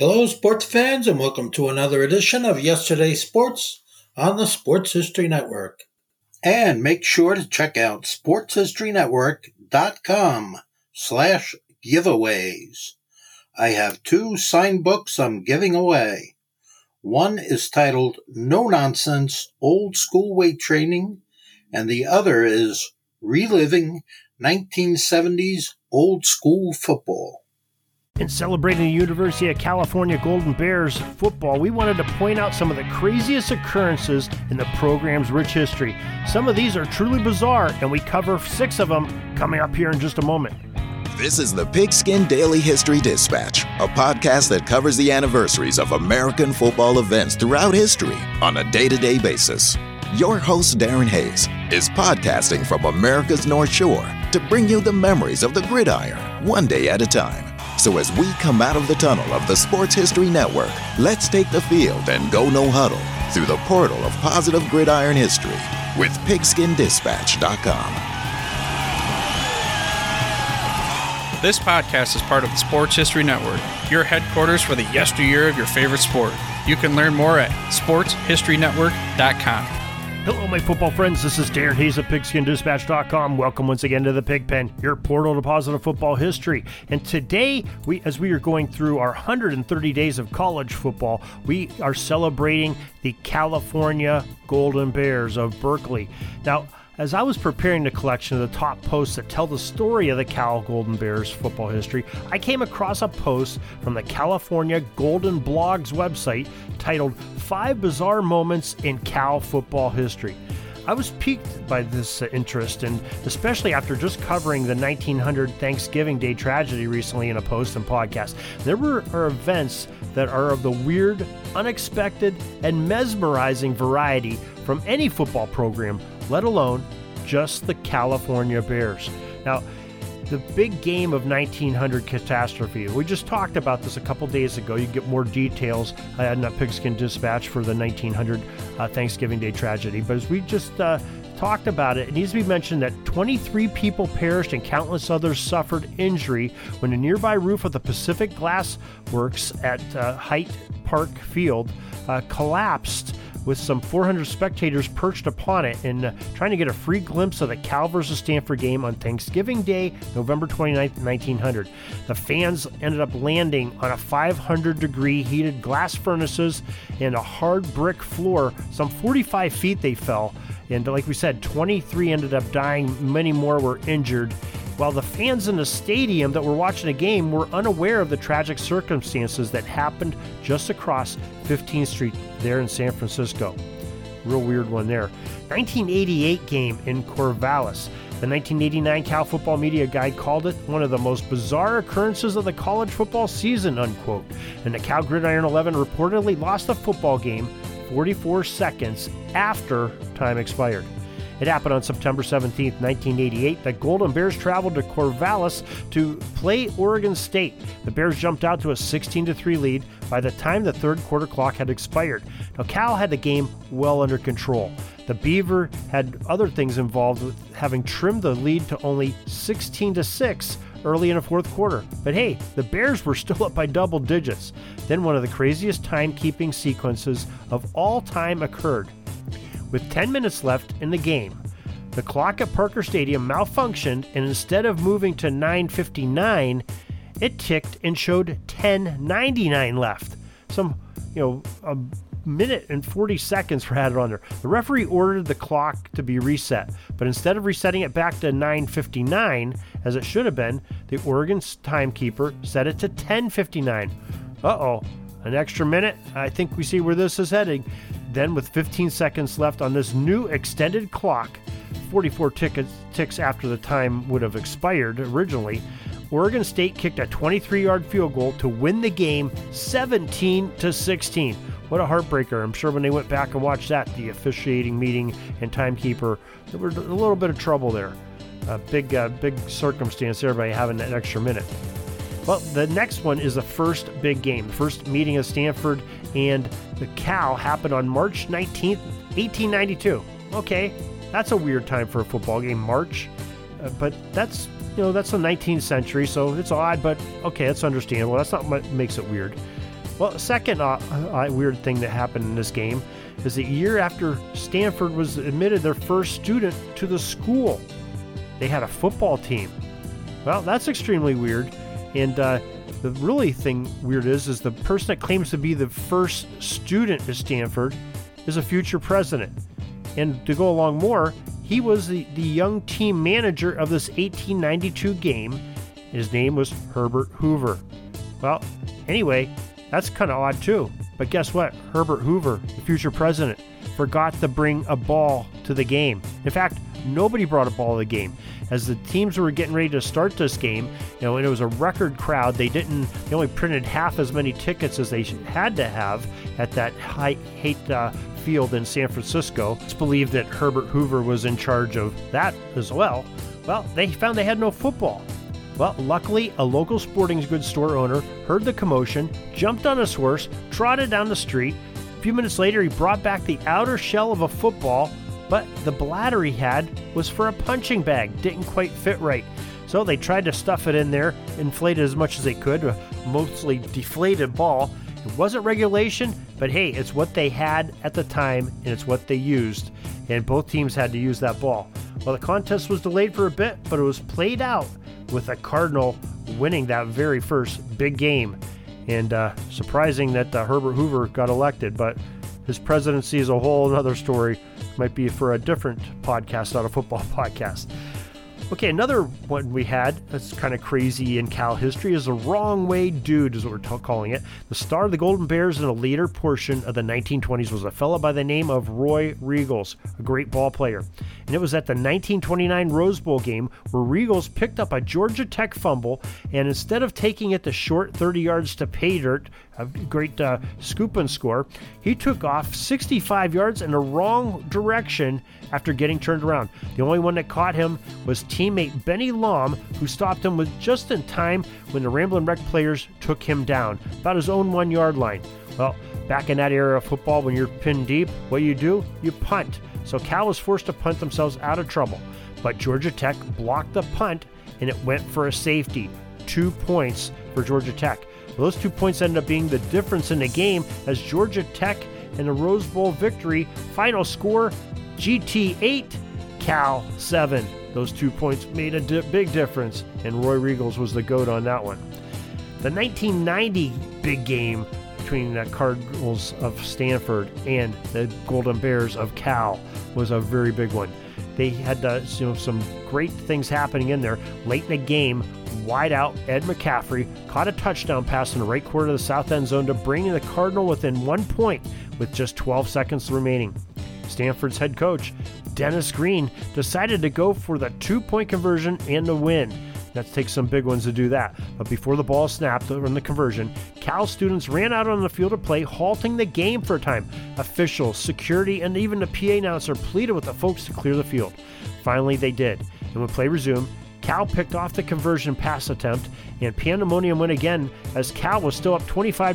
Hello, sports fans, and welcome to another edition of Yesterday's Sports on the Sports History Network. And make sure to check out sportshistorynetwork.com/giveaways. I have 2 signed books I'm giving away. One is titled No Nonsense Old School Weight Training, and the other is Reliving 1970s Old School Football. In celebrating the University of California Golden Bears football, we wanted to point out some of the craziest occurrences in the program's rich history. Some of these are truly bizarre, and we cover 6 of them coming up here in just a moment. This is the Pigskin Daily History Dispatch, a podcast that covers the anniversaries of American football events throughout history on a day-to-day basis. Your host, Darren Hayes, is podcasting from America's North Shore to bring you the memories of the gridiron, one day at a time. So as we come out of the tunnel of the Sports History Network, let's take the field and go no huddle through the portal of positive gridiron history with pigskindispatch.com. This podcast is part of the Sports History Network, your headquarters for the yesteryear of your favorite sport. You can learn more at sportshistorynetwork.com. Hello, my football friends. This is Darren Hayes of pigskindispatch.com. Welcome once again to the Pigpen, your portal to positive football history. And today, as we are going through our 130 days of college football, we are celebrating the California Golden Bears of Berkeley. Now, as I was preparing the collection of the top posts that tell the story of the Cal Golden Bears football history, I came across a post from the California Golden Blogs website titled 5 Bizarre Moments in Cal Football History. I was piqued by this interest, and especially after just covering the 1900 Thanksgiving Day tragedy recently in a post and podcast. There are events that are of the weird, unexpected, and mesmerizing variety from any football program, let alone just the California Bears. Now, the big game of 1900 catastrophe. We just talked about this a couple days ago. You get more details in the Pigskin Dispatch for the 1900 Thanksgiving Day tragedy. But as we just talked about it, it needs to be mentioned that 23 people perished and countless others suffered injury when a nearby roof of the Pacific Glass Works at Hyde Park Field collapsed, with some 400 spectators perched upon it and trying to get a free glimpse of the Cal versus Stanford game on Thanksgiving Day, November 29th, 1900. The fans ended up landing on a 500-degree heated glass furnaces and a hard brick floor. Some 45 feet they fell, and like we said, 23 ended up dying, many more were injured, while the fans in the stadium that were watching the game were unaware of the tragic circumstances that happened just across 15th Street there in San Francisco. Real weird one there. 1988 game in Corvallis. The 1989 Cal Football Media Guide called it one of the most bizarre occurrences of the college football season, unquote. And the Cal Gridiron 11 reportedly lost the football game 44 seconds after time expired. It happened on September 17, 1988. The Golden Bears traveled to Corvallis to play Oregon State. The Bears jumped out to a 16-3 lead by the time the third quarter clock had expired. Now, Cal had the game well under control. The Beaver had other things involved with having trimmed the lead to only 16-6 early in the fourth quarter. But hey, the Bears were still up by double digits. Then one of the craziest timekeeping sequences of all time occurred. With 10 minutes left in the game, the clock at Parker Stadium malfunctioned, and instead of moving to 9:59, it ticked and showed 10:99 left. A minute and 40 seconds were added on there. The referee ordered the clock to be reset, but instead of resetting it back to 9:59, as it should have been, the Oregon timekeeper set it to 10:59. Uh-oh. An extra minute? I think we see where this is heading. Then, with 15 seconds left on this new extended clock, 44 ticks after the time would have expired originally, Oregon State kicked a 23-yard field goal to win the game 17-16. What a heartbreaker. I'm sure when they went back and watched that, the officiating meeting and timekeeper, there was a little bit of trouble there. A big circumstance, everybody having that extra minute. Well, the next one is the first big game. The first meeting of Stanford and the Cal happened on March 19th, 1892. Okay, that's a weird time for a football game, March. But that's the 19th century, so it's odd, but okay, that's understandable. That's not what makes it weird. Well, a second weird thing that happened in this game is the year after Stanford was admitted their first student to the school, they had a football team. Well, that's extremely weird. And the really thing weird is the person that claims to be the first student at Stanford is a future president. And to go along more, he was the young team manager of this 1892 game. His name was Herbert Hoover. Well, anyway, that's kind of odd too. But guess what? Herbert Hoover, the future president, forgot to bring a ball to the game. In fact, nobody brought a ball to the game. As the teams were getting ready to start this game, and it was a record crowd, they only printed half as many tickets as they had to have at that Haight field in San Francisco. It's believed that Herbert Hoover was in charge of that as well. Well, they found they had no football. Well, luckily, a local sporting goods store owner heard the commotion, jumped on his horse, trotted down the street. A few minutes later, he brought back the outer shell of a football, but the bladder he had was for a punching bag. Didn't quite fit right. So they tried to stuff it in there, inflate it as much as they could, a mostly deflated ball. It wasn't regulation, but hey, it's what they had at the time, and it's what they used. And both teams had to use that ball. Well, the contest was delayed for a bit, but it was played out with the Cardinal winning that very first big game. And surprising that Herbert Hoover got elected, but his presidency is a whole other story. Might be for a different podcast, not a football podcast. Okay, another one we had that's kind of crazy in Cal history is the Wrong Way Dude, is what we're calling it. The star of the Golden Bears in a later portion of the 1920s was a fellow by the name of Roy Riegels, a great ball player. And it was at the 1929 Rose Bowl game where Riegels picked up a Georgia Tech fumble, and instead of taking it the short 30 yards to pay dirt, a great scoop and score, he took off 65 yards in the wrong direction after getting turned around. The only one that caught him was teammate Benny Lom, who stopped him with just in time when the Ramblin' Wreck players took him down, about his own 1 yard line. Well, back in that era of football, when you're pinned deep, what do? You punt. So Cal was forced to punt themselves out of trouble. But Georgia Tech blocked the punt, and it went for a safety. 2 points for Georgia Tech. Well, those 2 points ended up being the difference in the game as Georgia Tech in the Rose Bowl victory. Final score, GT 8, Cal 7. Those 2 points made a big difference, and Roy Riegels was the GOAT on that one. The 1990 big game between the Cardinals of Stanford and the Golden Bears of Cal was a very big one. They had some great things happening in there. Late in the game, wide out, Ed McCaffrey caught a touchdown pass in the right corner of the south end zone to bring the Cardinal within 1 point with just 12 seconds remaining. Stanford's head coach, Dennis Green, decided to go for the 2-point conversion and the win. That takes some big ones to do that. But before the ball snapped on the conversion, Cal students ran out on the field of play, halting the game for a time. Officials, security, and even the PA announcer pleaded with the folks to clear the field. Finally, they did. And when play resumed, Cal picked off the conversion pass attempt, and pandemonium went again as Cal was still up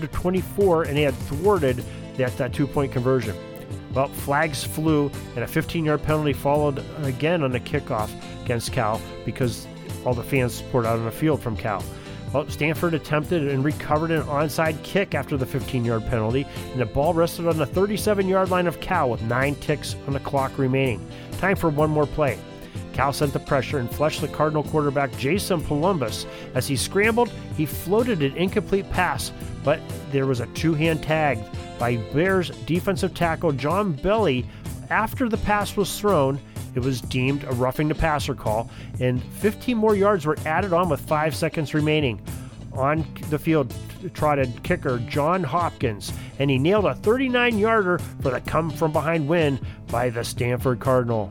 25-24, and they had thwarted that 2-point conversion. Well, flags flew, and a 15-yard penalty followed again on the kickoff against Cal because all the fans poured out on the field from Cal. Well, Stanford attempted and recovered an onside kick after the 15-yard penalty, and the ball rested on the 37-yard line of Cal with 9 ticks on the clock remaining. Time for one more play. Cal sent the pressure and flushed the Cardinal quarterback Jason Columbus. As he scrambled, he floated an incomplete pass, but there was a 2-hand tag by Bears defensive tackle John Belly. After the pass was thrown, it was deemed a roughing the passer call, and 15 more yards were added on with 5 seconds remaining. On the field trotted kicker John Hopkins, and he nailed a 39-yarder for the come-from-behind win by the Stanford Cardinal.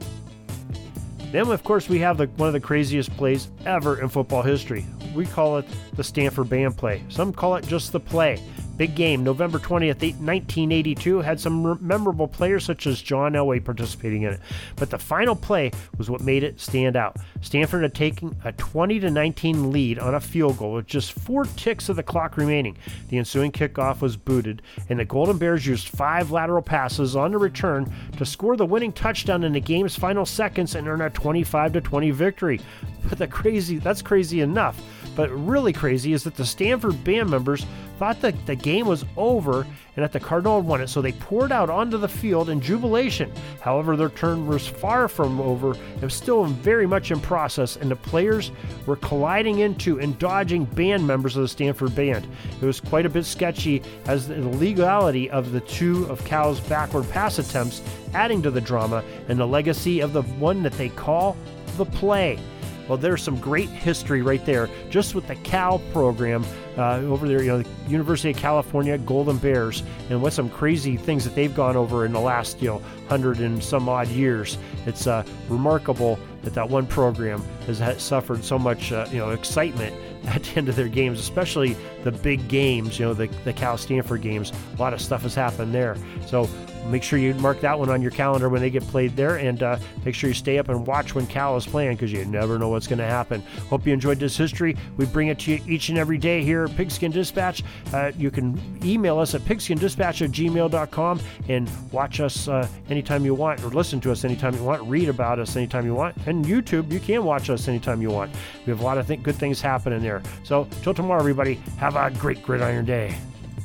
Then, of course, we have one of the craziest plays ever in football history. We call it the Stanford Band play. Some call it just the play. Big game, November 20th, 1982, had some memorable players such as John Elway participating in it. But the final play was what made it stand out. Stanford had taken a 20-19 lead on a field goal with just 4 ticks of the clock remaining. The ensuing kickoff was booted, and the Golden Bears used 5 lateral passes on the return to score the winning touchdown in the game's final seconds and earn a 25-20 victory. But that's crazy enough. But really crazy is that the Stanford band members thought that the game was over and that the Cardinal had won it, so they poured out onto the field in jubilation. However, their turn was far from over. It was still very much in process, and the players were colliding into and dodging band members of the Stanford band. It was quite a bit sketchy, as the legality of the two of Cal's backward pass attempts adding to the drama and the legacy of the one that they call the play. Well, there's some great history right there, just with the Cal program over there, the University of California Golden Bears, and what some crazy things that they've gone over in the last 100 and some odd years. It's remarkable that one program has suffered so much excitement at the end of their games, especially the big games, the Cal-Stanford games. A lot of stuff has happened there. So make sure you mark that one on your calendar when they get played there, and make sure you stay up and watch when Cal is playing, because you never know what's going to happen. Hope you enjoyed this history. We bring it to you each and every day here at Pigskin Dispatch. You can email us at pigskindispatch@gmail.com and watch us anytime you want, or listen to us anytime you want, read about us anytime you want, and YouTube, you can watch us anytime you want. We have a lot of good things happening there. So till tomorrow, everybody, have a great gridiron day.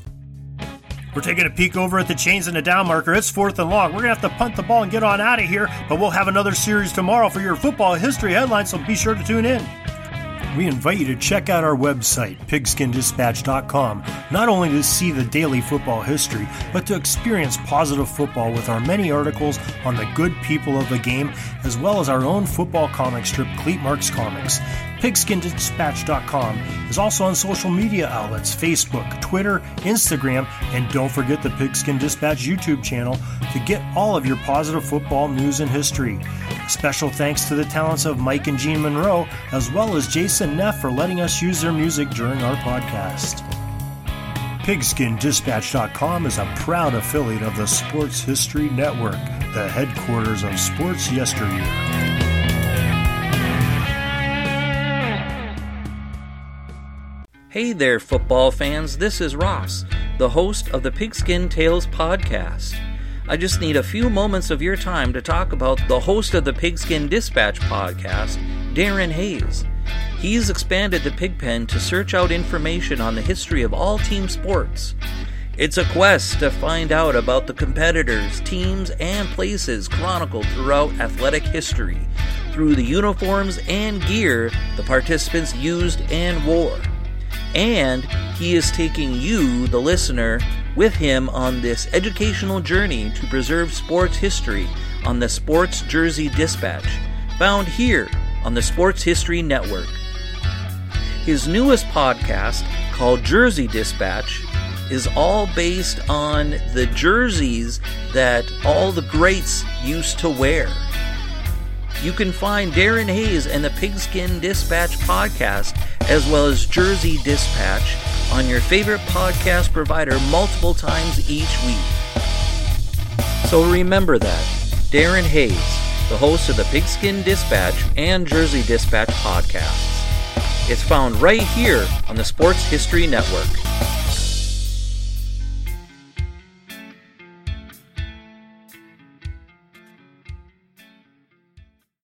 We're taking a peek over at the chains and the down marker. It's 4th and long. We're going to have to punt the ball and get on out of here, but we'll have another series tomorrow for your football history headlines, so be sure to tune in. We invite you to check out our website, pigskindispatch.com, not only to see the daily football history, but to experience positive football with our many articles on the good people of the game, as well as our own football comic strip, Cleat Marks Comics. Pigskindispatch.com is also on social media outlets, Facebook, Twitter, Instagram, and don't forget the Pigskin Dispatch YouTube channel to get all of your positive football news and history. Special thanks to the talents of Mike and Gene Monroe, as well as Jason Neff, for letting us use their music during our podcast. Pigskindispatch.com is a proud affiliate of the Sports History Network, the headquarters of sports yesteryear. Hey there, football fans. This is Ross, the host of the Pigskin Tales podcast. I just need a few moments of your time to talk about the host of the Pigskin Dispatch podcast, Darren Hayes. He's expanded the Pigpen to search out information on the history of all team sports. It's a quest to find out about the competitors, teams, and places chronicled throughout athletic history through the uniforms and gear the participants used and wore. And he is taking you, the listener, with him on this educational journey to preserve sports history on the Sports Jersey Dispatch, found here on the Sports History Network. His newest podcast, called Jersey Dispatch, is all based on the jerseys that all the greats used to wear. You can find Darren Hayes and the Pigskin Dispatch podcast, as well as Jersey Dispatch, on your favorite podcast provider multiple times each week. So remember that, Darren Hayes, the host of the Pigskin Dispatch and Jersey Dispatch podcasts. It's found right here on the Sports History Network.